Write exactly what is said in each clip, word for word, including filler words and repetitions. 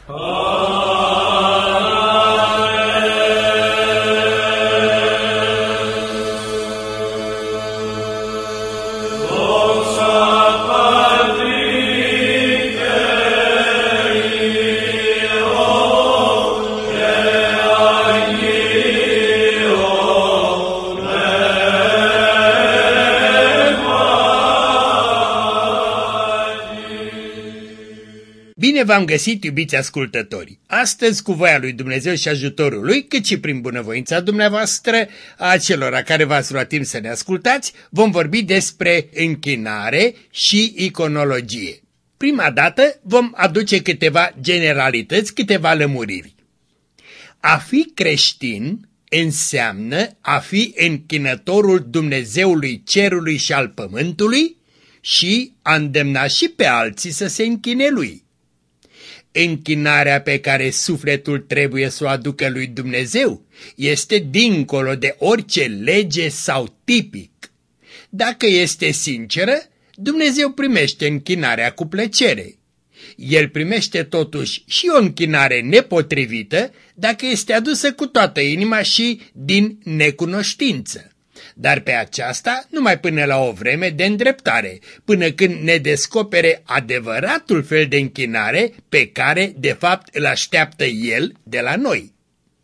Bine v-am găsit, iubiți ascultători! Astăzi, cu voia lui Dumnezeu și ajutorul lui, cât și prin bunăvoința dumneavoastră, a celor care v-ați luat timp să ne ascultați, vom vorbi despre închinare și iconologie. Prima dată vom aduce câteva generalități, câteva lămuriri. A fi creștin înseamnă a fi închinătorul Dumnezeului cerului și al pământului și a îndemna și pe alții să se închine lui. Închinarea pe care sufletul trebuie să o aducă lui Dumnezeu este dincolo de orice lege sau tipic. Dacă este sinceră, Dumnezeu primește închinarea cu plăcere. El primește totuși și o închinare nepotrivită dacă este adusă cu toată inima și din necunoștință. Dar pe aceasta numai până la o vreme de îndreptare, până când ne descopere adevăratul fel de închinare pe care de fapt îl așteaptă El de la noi.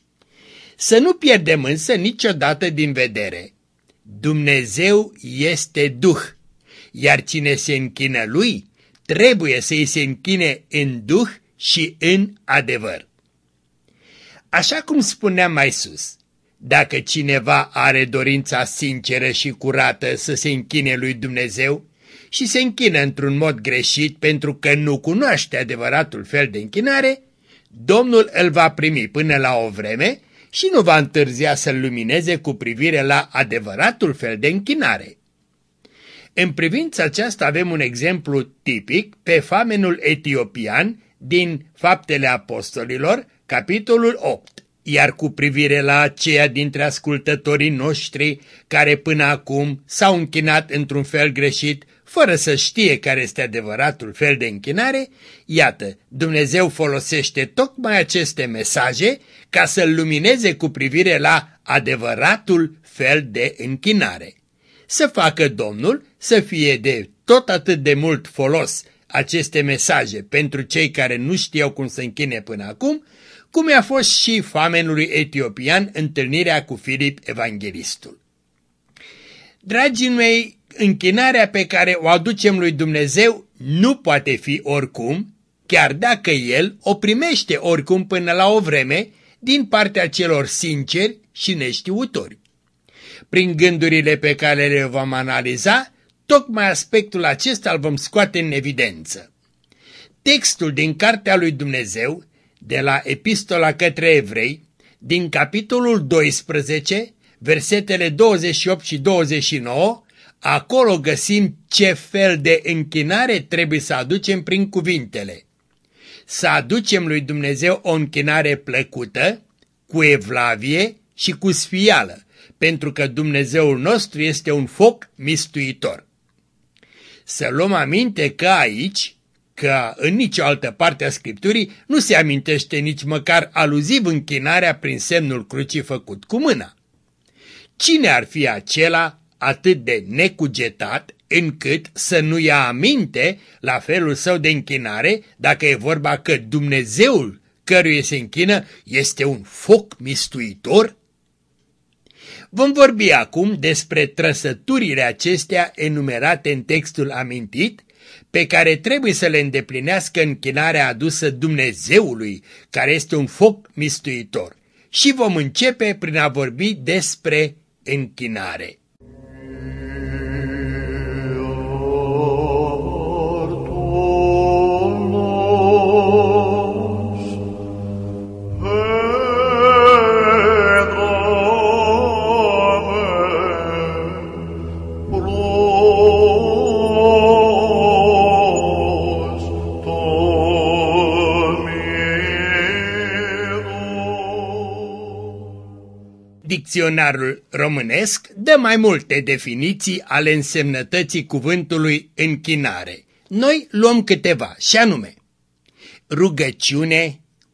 Să nu pierdem însă niciodată din vedere: Dumnezeu este Duh, iar cine se închină Lui trebuie să-i se închine în Duh și în adevăr. Așa cum spuneam mai sus, dacă cineva are dorința sinceră și curată să se închine lui Dumnezeu și se închină într-un mod greșit pentru că nu cunoaște adevăratul fel de închinare, Domnul îl va primi până la o vreme și nu va întârzia să-l lumineze cu privire la adevăratul fel de închinare. În privința aceasta avem un exemplu tipic pe famenul etiopian din Faptele Apostolilor, capitolul opt. Iar cu privire la aceia dintre ascultătorii noștri care până acum s-au închinat într-un fel greșit, fără să știe care este adevăratul fel de închinare, iată, Dumnezeu folosește tocmai aceste mesaje ca să-l lumineze cu privire la adevăratul fel de închinare. Să facă Domnul să fie de tot atât de mult folos aceste mesaje pentru cei care nu știau cum să închine până acum, cum i-a fost și famenului etiopian întâlnirea cu Filip Evanghelistul. Dragii mei, închinarea pe care o aducem lui Dumnezeu nu poate fi oricum, chiar dacă El o primește oricum până la o vreme din partea celor sinceri și neștiutori. Prin gândurile pe care le vom analiza, tocmai aspectul acesta îl vom scoate în evidență. Textul din Cartea lui Dumnezeu, de la Epistola către Evrei, din capitolul doisprezece, versetele douăzeci și opt și douăzeci și nouă, acolo găsim ce fel de închinare trebuie să aducem prin cuvintele: să aducem lui Dumnezeu o închinare plăcută, cu evlavie și cu sfială, pentru că Dumnezeul nostru este un foc mistuitor. Să luăm aminte că aici, că în nicio altă parte a Scripturii nu se amintește nici măcar aluziv închinarea prin semnul crucii făcut cu mâna. Cine ar fi acela atât de necugetat încât să nu ia aminte la felul său de închinare dacă e vorba că Dumnezeul căruia se închină este un foc mistuitor? Vom vorbi acum despre trăsăturile acestea enumerate în textul amintit, pe care trebuie să le îndeplinească închinarea adusă Dumnezeului, care este un foc mistuitor. Și vom începe prin a vorbi despre închinare. Dicționarul românesc dă mai multe definiții ale însemnătății cuvântului închinare. Noi luăm câteva, și anume: rugăciune,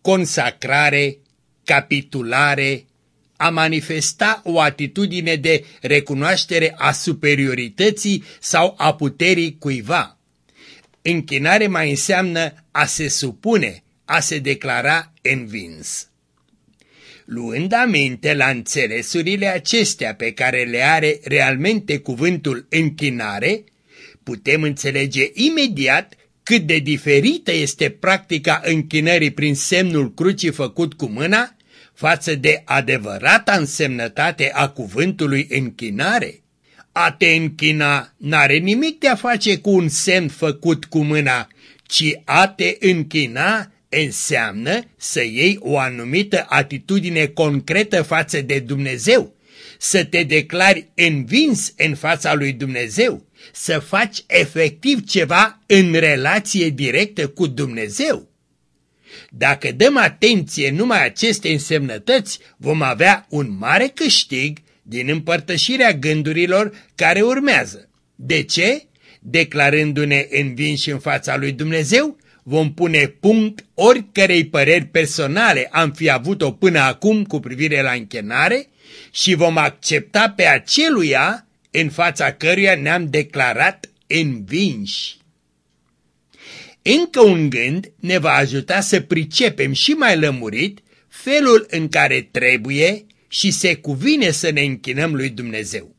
consacrare, capitulare, a manifesta o atitudine de recunoaștere a superiorității sau a puterii cuiva. Închinare mai înseamnă a se supune, a se declara învins. Luând aminte la înțelesurile acestea pe care le are realmente cuvântul închinare, putem înțelege imediat cât de diferită este practica închinării prin semnul crucii făcut cu mâna față de adevărata însemnătate a cuvântului închinare. A te închina n-are nimic de a face cu un semn făcut cu mâna, ci a te închina înseamnă să iei o anumită atitudine concretă față de Dumnezeu, să te declari învins în fața lui Dumnezeu, să faci efectiv ceva în relație directă cu Dumnezeu. Dacă dăm atenție numai aceste însemnătăți, vom avea un mare câștig din împărtășirea gândurilor care urmează. De ce? Declarându-ne învinși în fața lui Dumnezeu, vom pune punct oricărei păreri personale am fi avut-o până acum cu privire la închinare și vom accepta pe aceluia în fața căruia ne-am declarat învinși. Încă un gând ne va ajuta să pricepem și mai lămurit felul în care trebuie și se cuvine să ne închinăm lui Dumnezeu.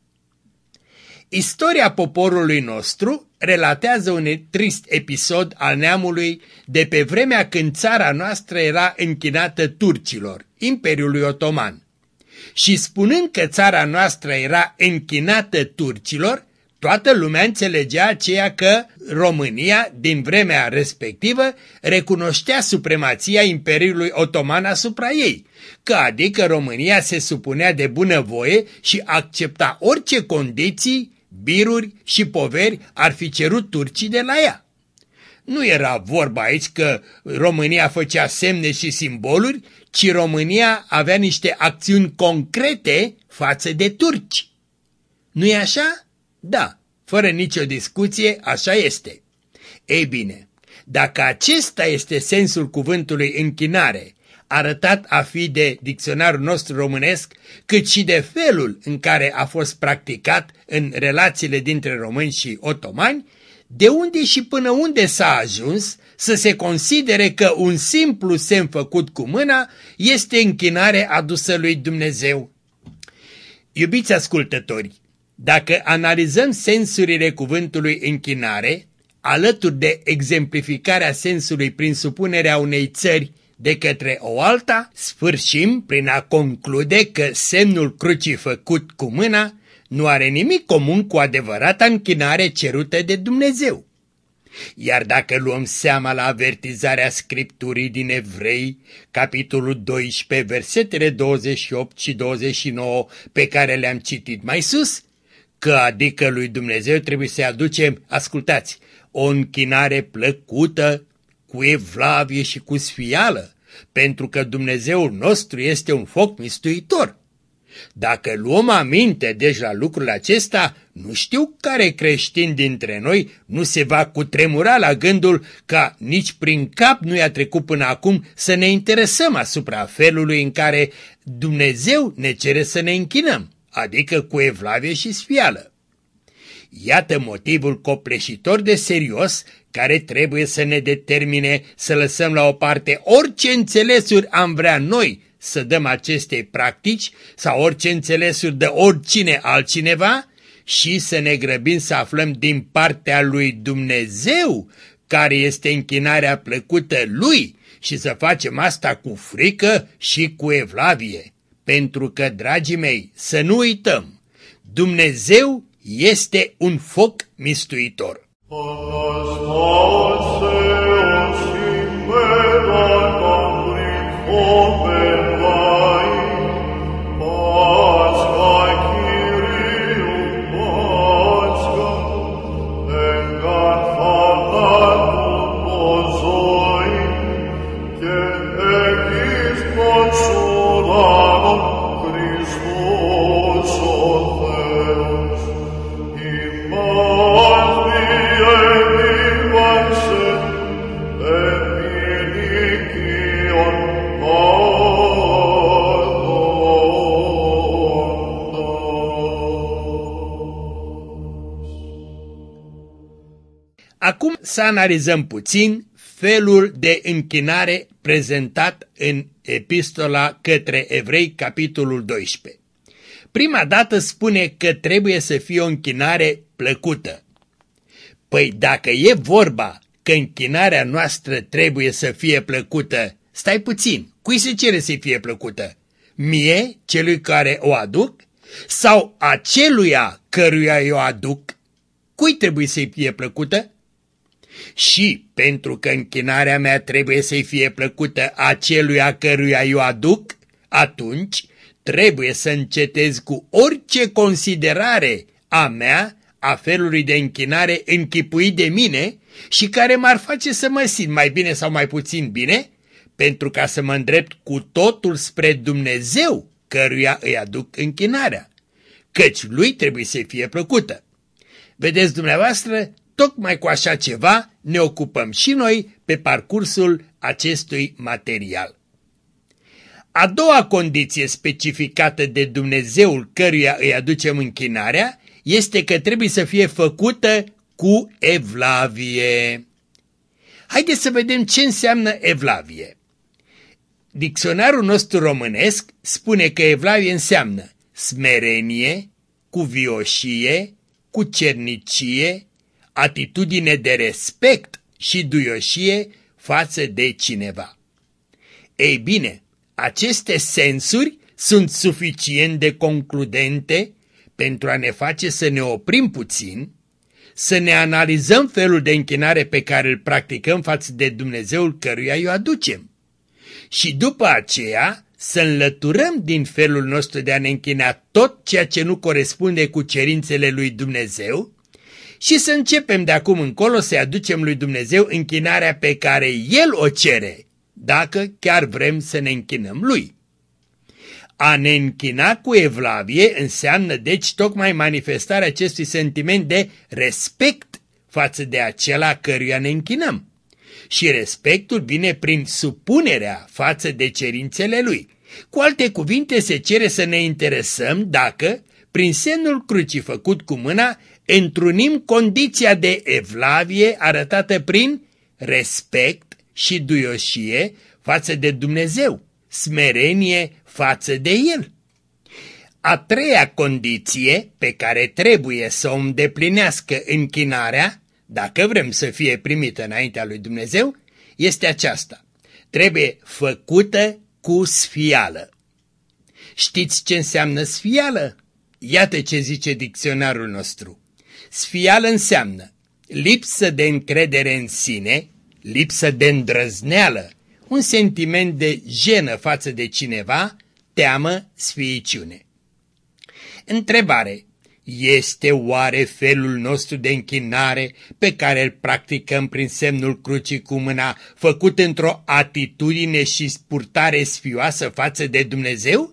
Istoria poporului nostru relatează un trist episod al neamului de pe vremea când țara noastră era închinată turcilor, Imperiului Otoman. Și spunând că țara noastră era închinată turcilor, toată lumea înțelegea aceea că România, din vremea respectivă, recunoștea supremația Imperiului Otoman asupra ei, că adică România se supunea de bunăvoie și accepta orice condiții, biruri și poveri ar fi cerut turcii de la ea. Nu era vorba aici că România făcea semne și simboluri, ci România avea niște acțiuni concrete față de turci. Nu-i așa? Da, fără nicio discuție, așa este. Ei bine, dacă acesta este sensul cuvântului închinare, arătat a fi de dicționarul nostru românesc, cât și de felul în care a fost practicat în relațiile dintre români și otomani, de unde și până unde s-a ajuns să se considere că un simplu semn făcut cu mâna este închinare adusă lui Dumnezeu? Iubiți ascultători, dacă analizăm sensurile cuvântului închinare, alături de exemplificarea sensului prin supunerea unei țări de către o alta, sfârșim prin a conclude că semnul crucii făcut cu mâna nu are nimic comun cu adevărata închinare cerută de Dumnezeu. Iar dacă luăm seama la avertizarea Scripturii din Evrei, capitolul doisprezece, versetele douăzeci și opt și douăzeci și nouă pe care le-am citit mai sus, că adică lui Dumnezeu trebuie să aducem, ascultați, o închinare plăcută, cu evlavie și cu sfială, pentru că Dumnezeul nostru este un foc mistuitor. Dacă luăm aminte deci la lucrul acesta, nu știu care creștin dintre noi nu se va cutremura la gândul că nici prin cap nu i-a trecut până acum să ne interesăm asupra felului în care Dumnezeu ne cere să ne închinăm, adică cu evlavie și sfială. Iată motivul copleșitor de serios care trebuie să ne determine să lăsăm la o parte orice înțelesuri am vrea noi să dăm acestei practici sau orice înțelesuri de oricine altcineva și să ne grăbim să aflăm din partea lui Dumnezeu care este închinarea plăcută lui și să facem asta cu frică și cu evlavie. Pentru că, dragii mei, să nu uităm, Dumnezeu este un foc mistuitor. Amen. să analizăm puțin felul de închinare prezentat în Epistola către Evrei, capitolul doisprezece. Prima dată spune că trebuie să fie o închinare plăcută. Păi dacă e vorba că închinarea noastră trebuie să fie plăcută, stai puțin, cui se cere să fie plăcută? Mie, celui care o aduc? Sau aceluia căruia eu aduc? Cui trebuie să-i fie plăcută? Și pentru că închinarea mea trebuie să-i fie plăcută aceluia căruia eu aduc, atunci trebuie să încetez cu orice considerare a mea a felului de închinare închipuit de mine și care m-ar face să mă simt mai bine sau mai puțin bine, pentru ca să mă îndrept cu totul spre Dumnezeu căruia îi aduc închinarea, căci lui trebuie să fie plăcută. Vedeți dumneavoastră, tocmai cu așa ceva ne ocupăm și noi pe parcursul acestui material. A doua condiție specificată de Dumnezeul căruia îi aducem închinarea este că trebuie să fie făcută cu evlavie. Haideți să vedem ce înseamnă evlavie. Dicționarul nostru românesc spune că evlavie înseamnă smerenie, cuvioșie, cucernicie, atitudine de respect și duioșie față de cineva. Ei bine, aceste sensuri sunt suficient de concludente pentru a ne face să ne oprim puțin, să ne analizăm felul de închinare pe care îl practicăm față de Dumnezeul căruia îi aducem. Și după aceea să înlăturăm din felul nostru de a ne închina tot ceea ce nu corespunde cu cerințele lui Dumnezeu și să începem de acum încolo să-i aducem lui Dumnezeu închinarea pe care El o cere, dacă chiar vrem să ne închinăm lui. A ne închina cu evlavie înseamnă deci tocmai manifestarea acestui sentiment de respect față de acela căruia ne închinăm. Și respectul vine prin supunerea față de cerințele lui. Cu alte cuvinte, se cere să ne interesăm dacă, prin semnul crucii făcut cu mâna, întrunim condiția de evlavie arătată prin respect și duioșie față de Dumnezeu, smerenie față de El. A treia condiție pe care trebuie să o îndeplinească închinarea, dacă vrem să fie primită înaintea lui Dumnezeu, este aceasta. Trebuie făcută cu sfială. Știți ce înseamnă sfială? Iată ce zice dicționarul nostru. Sfială înseamnă lipsă de încredere în sine, lipsă de îndrăzneală, un sentiment de jenă față de cineva, teamă, sfiiciune. Întrebare. Este oare felul nostru de închinare pe care îl practicăm prin semnul crucii cu mâna făcut într-o atitudine și purtare sfioasă față de Dumnezeu?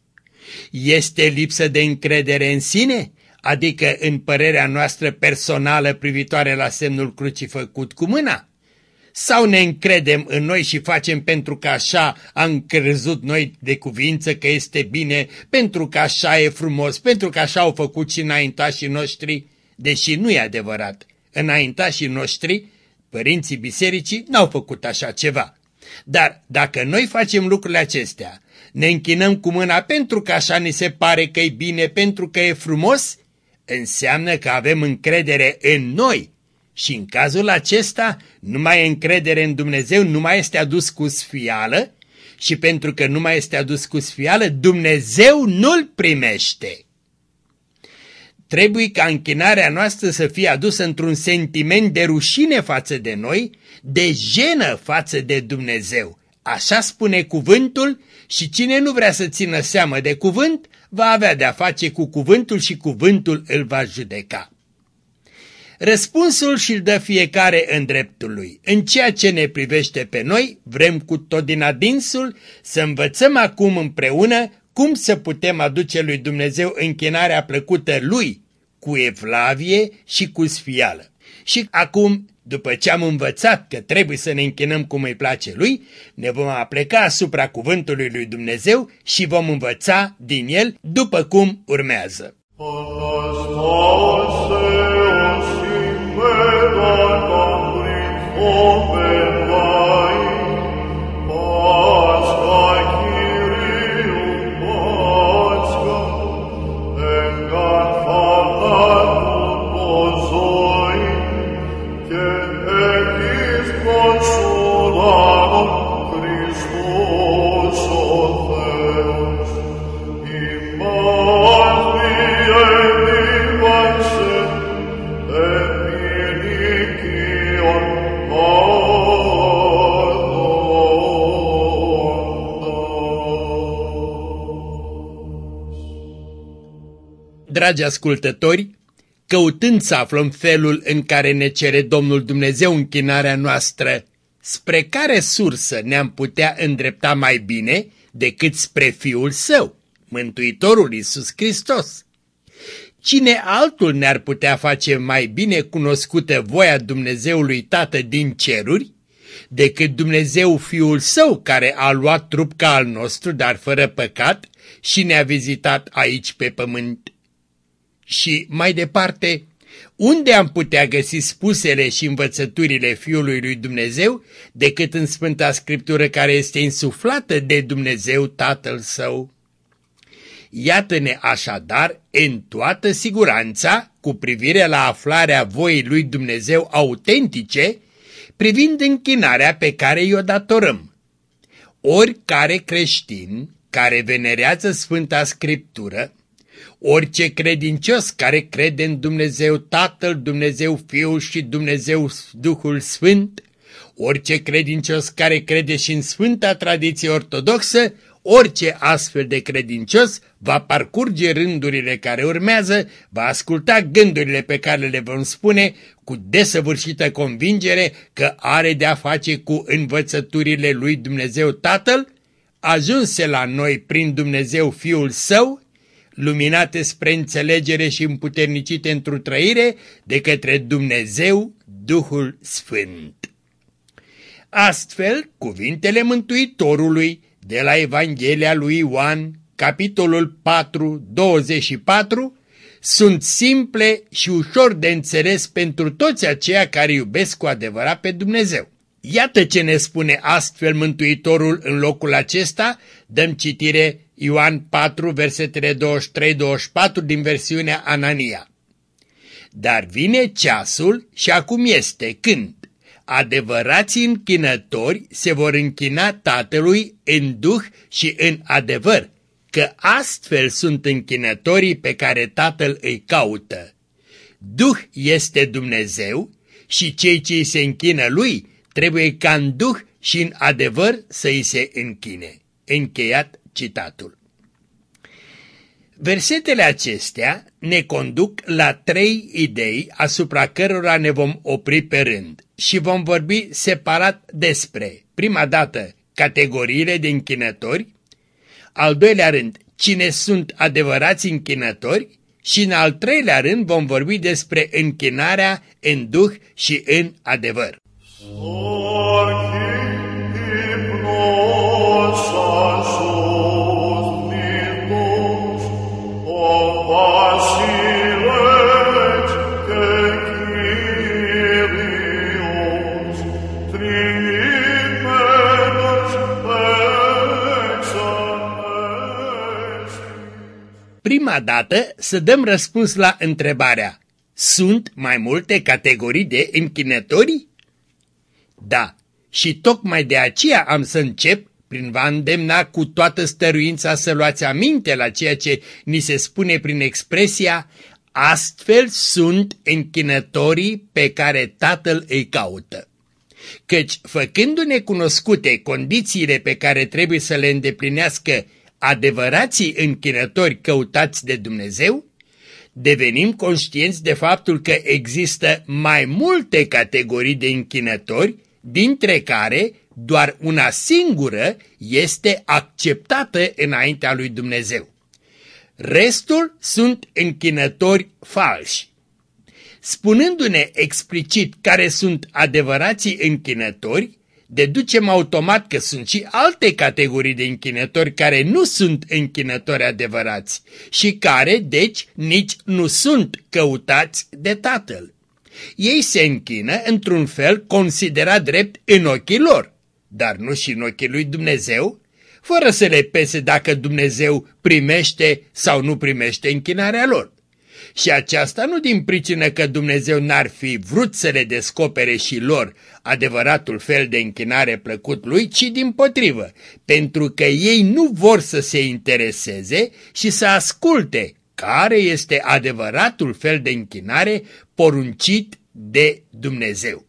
Este lipsă de încredere în sine, adică în părerea noastră personală privitoare la semnul crucii făcut cu mâna? Sau ne încredem în noi și facem pentru că așa am crezut noi de cuvință că este bine, pentru că așa e frumos, pentru că așa au făcut și înaintașii noștri, deși nu e adevărat. Înaintașii noștri, părinții bisericii, n-au făcut așa ceva. Dar dacă noi facem lucrurile acestea, ne închinăm cu mâna pentru că așa ni se pare că e bine, pentru că e frumos, înseamnă că avem încredere în noi. Și în cazul acesta, nu mai e încredere în Dumnezeu, nu mai este adus cu sfială și pentru că nu mai este adus cu sfială, Dumnezeu nu-l primește. Trebuie ca închinarea noastră să fie adusă într-un sentiment de rușine față de noi, de jenă față de Dumnezeu. Așa spune cuvântul și cine nu vrea să țină seamă de cuvânt, va avea de-a face cu cuvântul și cuvântul îl va judeca. Răspunsul și-l dă fiecare în dreptul lui. În ceea ce ne privește pe noi, vrem cu tot din adinsul să învățăm acum împreună cum să putem aduce lui Dumnezeu închinarea plăcută lui, cu evlavie și cu sfială. Și acum, după ce am învățat că trebuie să ne închinăm cum îi place lui, ne vom apleca asupra cuvântului lui Dumnezeu și vom învăța din el după cum urmează. Anastase, o simbe, dragi ascultători, căutând să aflăm felul în care ne cere Domnul Dumnezeu închinarea noastră, spre care sursă ne-am putea îndrepta mai bine decât spre Fiul Său, Mântuitorul Iisus Hristos? Cine altul ne-ar putea face mai bine cunoscută voia Dumnezeului Tată din ceruri decât Dumnezeu Fiul Său, care a luat trup ca al nostru, dar fără păcat, și ne-a vizitat aici pe pământ? Și mai departe, unde am putea găsi spusele și învățăturile Fiului lui Dumnezeu decât în Sfânta Scriptură, care este insuflată de Dumnezeu Tatăl Său? Iată-ne așadar în toată siguranța cu privire la aflarea voii lui Dumnezeu autentice, privind închinarea pe care i-o datorăm. Oricare creștin care venerează Sfânta Scriptură, orice credincios care crede în Dumnezeu Tatăl, Dumnezeu Fiul și Dumnezeu Duhul Sfânt, orice credincios care crede și în Sfânta Tradiție Ortodoxă, orice astfel de credincios va parcurge rândurile care urmează, va asculta gândurile pe care le vom spune cu desăvârșită convingere că are de-a face cu învățăturile lui Dumnezeu Tatăl, ajunse la noi prin Dumnezeu Fiul Său, luminate spre înțelegere și împuternicite într-o trăire de către Dumnezeu Duhul Sfânt. Astfel, cuvintele Mântuitorului de la Evanghelia lui Ioan, capitolul patru, douăzeci și patru, sunt simple și ușor de înțeles pentru toți aceia care iubesc cu adevărat pe Dumnezeu. Iată ce ne spune astfel Mântuitorul în locul acesta. Dăm citire Ioan patru, versetele douăzeci și trei douăzeci și patru din versiunea Anania. Dar vine ceasul și acum este când adevărații închinători se vor închina Tatălui în duh și în adevăr, că astfel sunt închinătorii pe care Tatăl îi caută. Duh este Dumnezeu și cei ce îi se închină lui trebuie ca în duh și în adevăr să îi se închine. Încheiat citatul. Versetele acestea ne conduc la trei idei asupra cărora ne vom opri pe rând și vom vorbi separat despre, prima dată, categoriile de închinători, al doilea rând, cine sunt adevărați închinători și în al treilea rând vom vorbi despre închinarea în duh și în adevăr. Prima dată să dăm răspuns la întrebarea: sunt mai multe categorii de închinători? Da, și tocmai de aceea am să încep prin v-a îndemna cu toată stăruința să luați aminte la ceea ce ni se spune prin expresia astfel sunt închinătorii pe care Tatăl îi caută. Căci, făcându-ne cunoscute condițiile pe care trebuie să le îndeplinească adevărații închinători căutați de Dumnezeu, devenim conștienți de faptul că există mai multe categorii de închinători, dintre care doar una singură este acceptată înaintea lui Dumnezeu. Restul sunt închinători falși. Spunându-ne explicit care sunt adevărații închinători, deducem automat că sunt și alte categorii de închinători care nu sunt închinători adevărați și care, deci, nici nu sunt căutați de Tatăl. Ei se închină într-un fel considerat drept în ochii lor, dar nu și în ochii lui Dumnezeu, fără să le pese dacă Dumnezeu primește sau nu primește închinarea lor. Și aceasta nu din pricină că Dumnezeu n-ar fi vrut să le descopere și lor adevăratul fel de închinare plăcut lui, ci dimpotrivă, pentru că ei nu vor să se intereseze și să asculte care este adevăratul fel de închinare poruncit de Dumnezeu.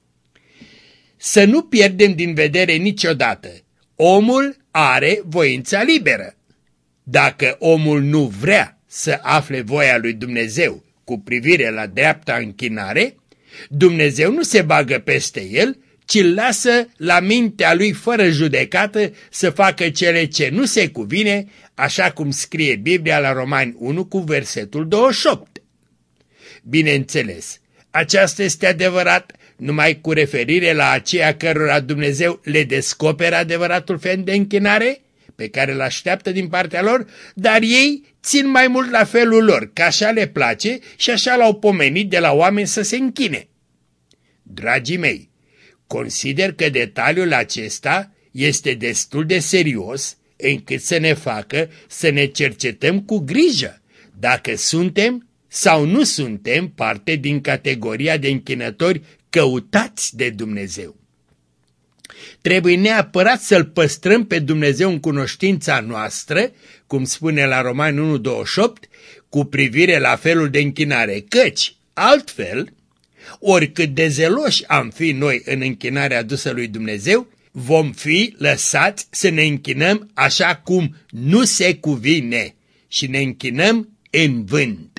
Să nu pierdem din vedere niciodată, omul are voința liberă. Dacă omul nu vrea să afle voia lui Dumnezeu cu privire la dreapta închinare, Dumnezeu nu se bagă peste el, ci îl lasă la mintea lui fără judecată să facă cele ce nu se cuvine, așa cum scrie Biblia la Romani unu cu versetul douăzeci și opt. Bineînțeles, aceasta este adevărat numai cu referire la aceia cărora Dumnezeu le descoperă adevăratul fel de închinare pe care îl așteaptă din partea lor, dar ei țin mai mult la felul lor, că așa le place și așa l-au pomenit de la oameni să se închine. Dragii mei, consider că detaliul acesta este destul de serios încât să ne facă să ne cercetăm cu grijă dacă suntem sau nu suntem parte din categoria de închinători căutați de Dumnezeu. Trebuie neapărat să-L păstrăm pe Dumnezeu în cunoștința noastră, cum spune la Romani unu douăzeci și opt, cu privire la felul de închinare, căci, altfel, oricât de zeloși am fi noi în închinarea adusă lui Dumnezeu, vom fi lăsați să ne închinăm așa cum nu se cuvine și ne închinăm în vânt.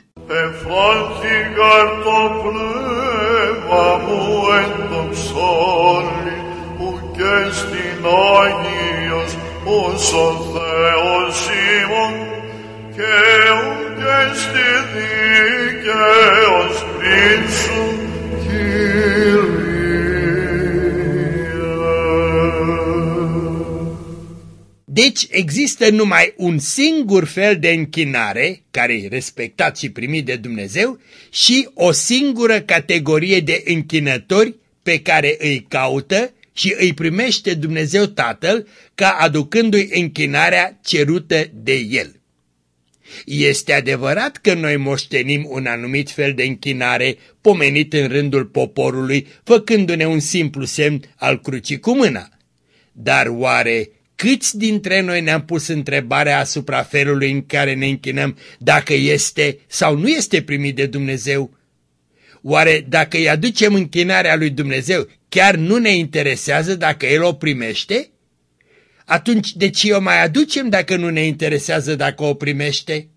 Deci există numai un singur fel de închinare, care e respectat și primit de Dumnezeu, și o singură categorie de închinători pe care îi caută și îi primește Dumnezeu Tatăl ca aducându-i închinarea cerută de El. Este adevărat că noi moștenim un anumit fel de închinare pomenit în rândul poporului, făcându-ne un simplu semn al crucii cu mâna. Dar oare câți dintre noi ne-am pus întrebarea asupra felului în care ne închinăm, dacă este sau nu este primit de Dumnezeu? Oare dacă îi aducem închinarea lui Dumnezeu, chiar nu ne interesează dacă El o primește? Atunci de ce o mai aducem dacă nu ne interesează dacă o primește?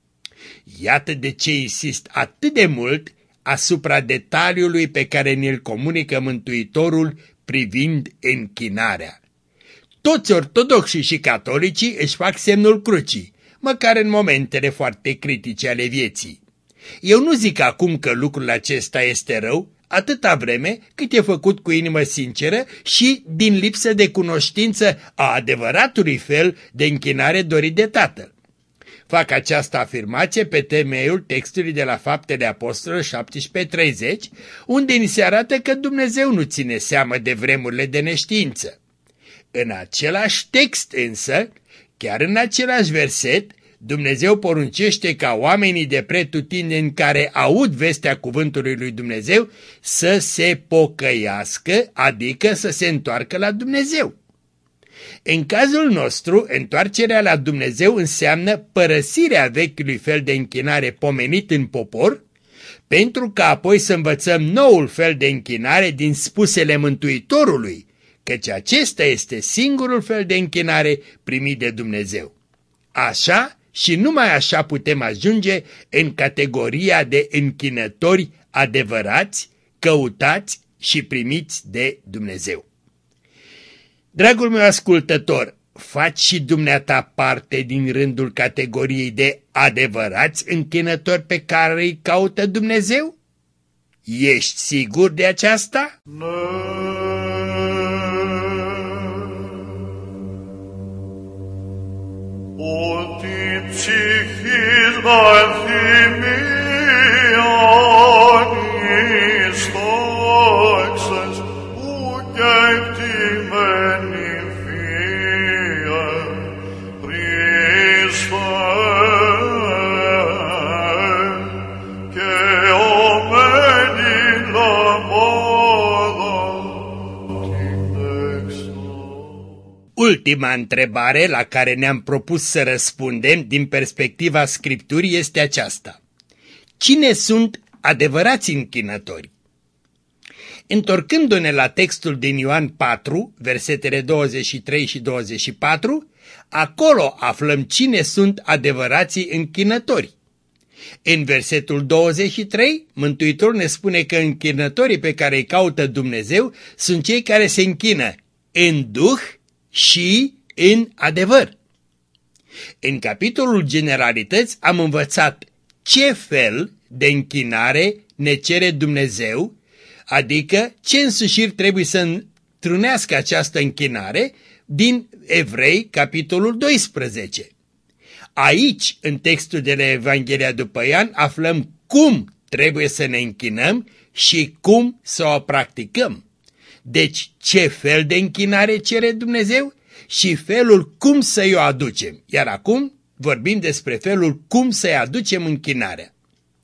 Iată de ce insist atât de mult asupra detaliului pe care ne-l comunică Mântuitorul privind închinarea. Toți ortodoxii și catolicii își fac semnul crucii, măcar în momentele foarte critice ale vieții. Eu nu zic acum că lucrul acesta este rău, atâta vreme cât e făcut cu inimă sinceră și din lipsă de cunoștință a adevăratului fel de închinare dorit de Tatăl. Fac această afirmație pe temeiul textului de la Faptele Apostolilor șaptesprezece treizeci, unde ni se arată că Dumnezeu nu ține seamă de vremurile de neștiință. În același text însă, chiar în același verset, Dumnezeu poruncește ca oamenii de pretutindeni care aud vestea cuvântului lui Dumnezeu să se pocăiască, adică să se întoarcă la Dumnezeu. În cazul nostru, întoarcerea la Dumnezeu înseamnă părăsirea vechiului fel de închinare pomenit în popor, pentru ca apoi să învățăm noul fel de închinare din spusele Mântuitorului, căci acesta este singurul fel de închinare primit de Dumnezeu. Așa și numai așa putem ajunge în categoria de închinători adevărați, căutați și primiți de Dumnezeu. Dragul meu ascultător, faci și dumneata parte din rândul categoriei de adevărați închinători pe care îi caută Dumnezeu? Ești sigur de aceasta? No. Ultima întrebare la care ne-am propus să răspundem din perspectiva Scripturii este aceasta. Cine sunt adevărați închinători? Întorcându-ne la textul din Ioan patru, versetele douăzeci și trei și douăzeci și patru, acolo aflăm cine sunt adevărații închinători. În versetul douăzeci și trei, Mântuitorul ne spune că închinătorii pe care îi caută Dumnezeu sunt cei care se închină în duh și în adevăr. În capitolul Generalități am învățat ce fel de închinare ne cere Dumnezeu, adică ce însușiri trebuie să întrunească această închinare din Evrei, capitolul doisprezece. Aici, în textul de la Evanghelia după Ioan, aflăm cum trebuie să ne închinăm și cum să o practicăm. Deci, ce fel de închinare cere Dumnezeu și felul cum să-i o aducem. Iar acum vorbim despre felul cum să-i aducem închinarea.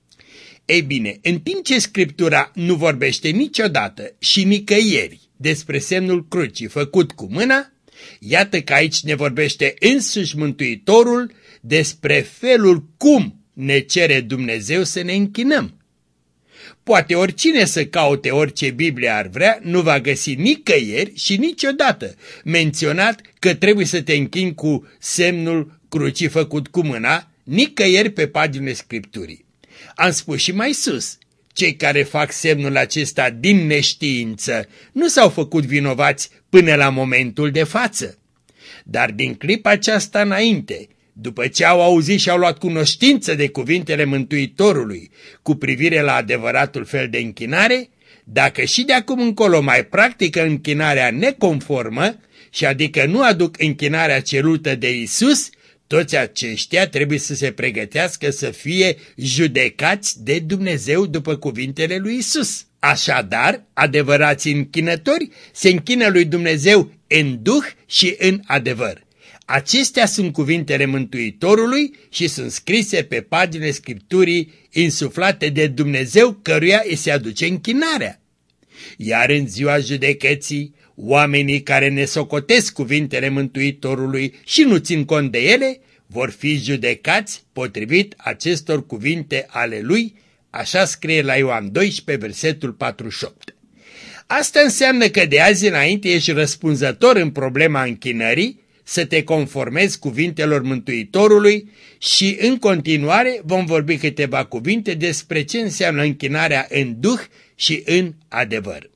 Ei bine, în timp ce Scriptura nu vorbește niciodată și nicăieri despre semnul crucii făcut cu mâna, iată că aici ne vorbește însuși Mântuitorul despre felul cum ne cere Dumnezeu să ne închinăm. Poate oricine să caute orice Biblie ar vrea, nu va găsi nicăieri și niciodată menționat că trebuie să te închini cu semnul crucii făcut cu mâna, nicăieri pe paginile Scripturii. Am spus și mai sus, cei care fac semnul acesta din neștiință nu s-au făcut vinovați până la momentul de față. Dar din clipa aceasta înainte, după ce au auzit și au luat cunoștință de cuvintele Mântuitorului cu privire la adevăratul fel de închinare, dacă și de acum încolo mai practică închinarea neconformă, și adică nu aduc închinarea cerută de Isus, toți aceștia trebuie să se pregătească să fie judecați de Dumnezeu după cuvintele lui Isus. Așadar, adevărații închinători se închină lui Dumnezeu în duh și în adevăr. Acestea sunt cuvintele Mântuitorului și sunt scrise pe paginile Scripturii insuflate de Dumnezeu căruia îi se aduce închinarea. Iar în ziua judecății, oamenii care ne socotesc cuvintele Mântuitorului și nu țin cont de ele, vor fi judecați potrivit acestor cuvinte ale lui, așa scrie la Ioan doisprezece, versetul patruzeci și opt. Asta înseamnă că de azi înainte ești răspunzător în problema închinării, să te conformezi cuvintelor Mântuitorului și în continuare vom vorbi câteva cuvinte despre ce înseamnă închinarea în duh și în adevăr.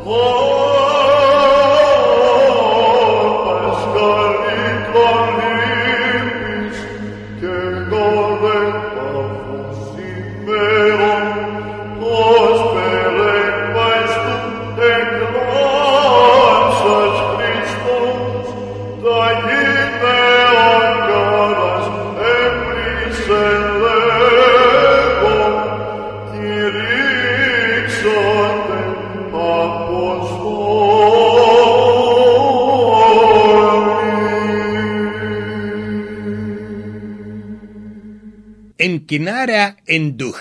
Închinarea în duh.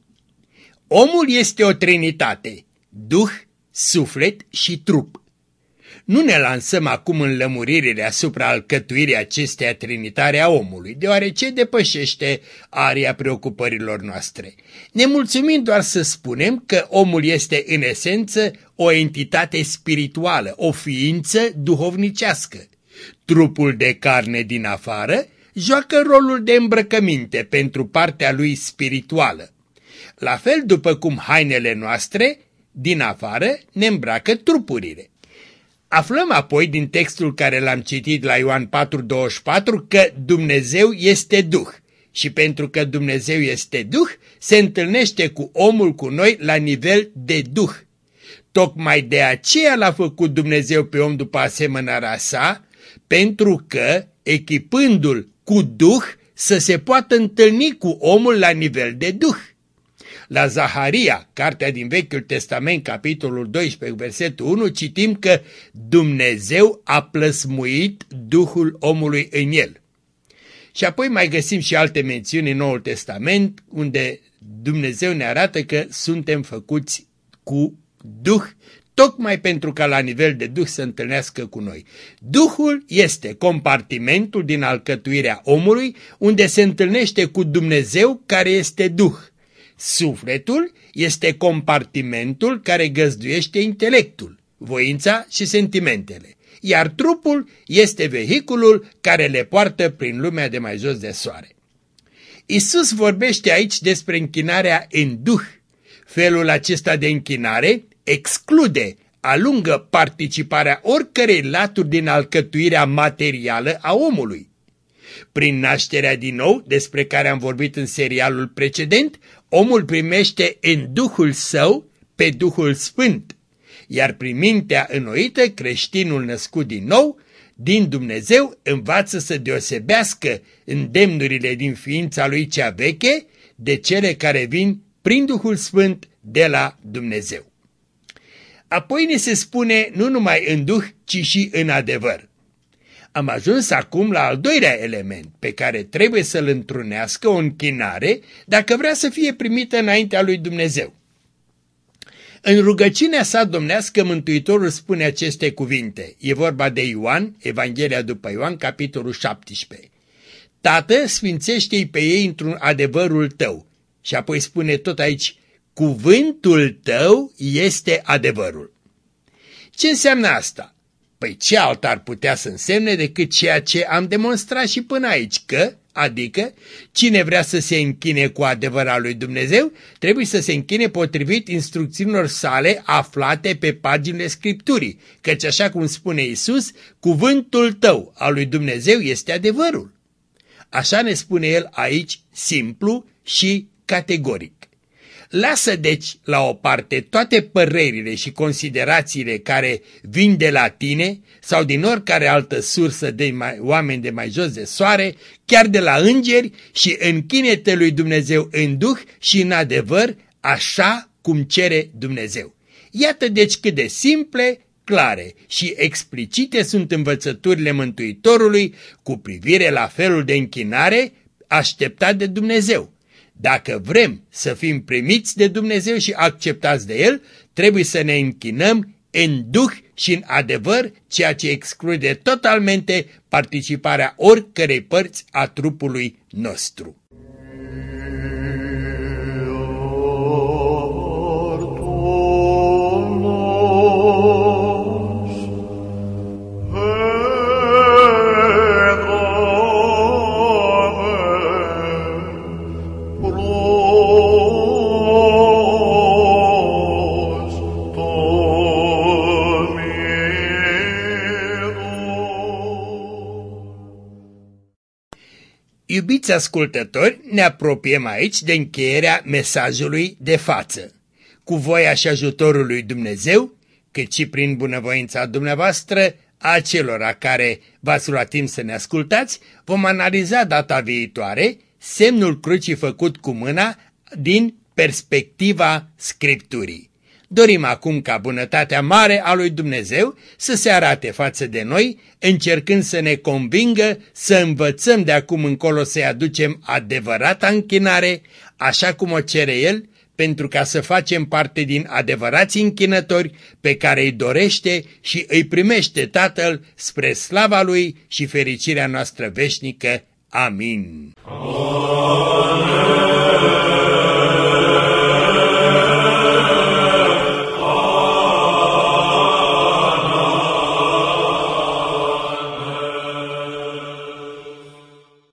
Omul este o trinitate, duh, suflet și trup. Nu ne lansăm acum în lămuririle asupra alcătuirii acesteia trinitare a omului, deoarece depășește aria preocupărilor noastre. Ne mulțumim doar să spunem că omul este în esență o entitate spirituală, o ființă duhovnicească. Trupul de carne din afară joacă rolul de îmbrăcăminte pentru partea lui spirituală. La fel după cum hainele noastre, din afară, ne îmbracă trupurile. Aflăm apoi din textul care l-am citit la Ioan patru douăzeci și patru că Dumnezeu este Duh și pentru că Dumnezeu este Duh, se întâlnește cu omul, cu noi, la nivel de Duh. Tocmai de aceea l-a făcut Dumnezeu pe om după asemănarea sa, pentru că, echipându-l cu Duh, să se poată întâlni cu omul la nivel de Duh. La Zaharia, cartea din Vechiul Testament, capitolul doisprezece, versetul unu, citim că Dumnezeu a plăsmuit Duhul omului în el. Și apoi mai găsim și alte mențiuni în Noul Testament, unde Dumnezeu ne arată că suntem făcuți cu Duh, tocmai pentru ca la nivel de Duh să întâlnească cu noi. Duhul este compartimentul din alcătuirea omului, unde se întâlnește cu Dumnezeu care este Duh. Sufletul este compartimentul care găzduiește intelectul, voința și sentimentele, iar trupul este vehiculul care le poartă prin lumea de mai jos de soare. Iisus vorbește aici despre închinarea în duh. Felul acesta de închinare exclude, alungă participarea oricărei laturi din alcătuirea materială a omului. Prin nașterea din nou, despre care am vorbit în serialul precedent, omul primește în Duhul său pe Duhul Sfânt, iar prin mintea înnoită, creștinul născut din nou, din Dumnezeu, învață să deosebească îndemnurile din ființa lui cea veche de cele care vin prin Duhul Sfânt de la Dumnezeu. Apoi ne se spune nu numai în Duh, ci și în adevăr. Am ajuns acum la al doilea element pe care trebuie să-l întrunească o închinare dacă vrea să fie primită înaintea lui Dumnezeu. În rugăciunea sa domnească, Mântuitorul spune aceste cuvinte. E vorba de Ioan, Evanghelia după Ioan, capitolul șaptesprezece. Tată, sfințește-i pe ei într-un adevărul tău. Și apoi spune tot aici, cuvântul tău este adevărul. Ce înseamnă asta? Păi ce alt ar putea să însemne decât ceea ce am demonstrat și până aici, că, adică, cine vrea să se închine cu adevărat lui Dumnezeu, trebuie să se închine potrivit instrucțiunilor sale aflate pe paginile Scripturii, căci așa cum spune Iisus, cuvântul tău al lui Dumnezeu este adevărul. Așa ne spune el aici, simplu și categoric. Lasă deci la o parte toate părerile și considerațiile care vin de la tine sau din oricare altă sursă de mai, oameni de mai jos de soare, chiar de la îngeri, și închine-te lui Dumnezeu în duh și în adevăr, așa cum cere Dumnezeu. Iată deci cât de simple, clare și explicite sunt învățăturile Mântuitorului cu privire la felul de închinare așteptat de Dumnezeu. Dacă vrem să fim primiți de Dumnezeu și acceptați de El, trebuie să ne închinăm în duh și în adevăr, ceea ce exclude totalmente participarea oricărei părți a trupului nostru. Iubiți ascultători, ne apropiem aici de încheierea mesajului de față. Cu voia și ajutorul lui Dumnezeu, cât și prin bunăvoința dumneavoastră, a acelora care v-ați luat timp să ne ascultați, vom analiza data viitoare semnul crucii făcut cu mâna din perspectiva Scripturii. Dorim acum ca bunătatea mare a lui Dumnezeu să se arate față de noi, încercând să ne convingă să învățăm de acum încolo să-i aducem adevărata închinare, așa cum o cere El, pentru ca să facem parte din adevărații închinători pe care îi dorește și îi primește Tatăl spre slava Lui și fericirea noastră veșnică. Amin.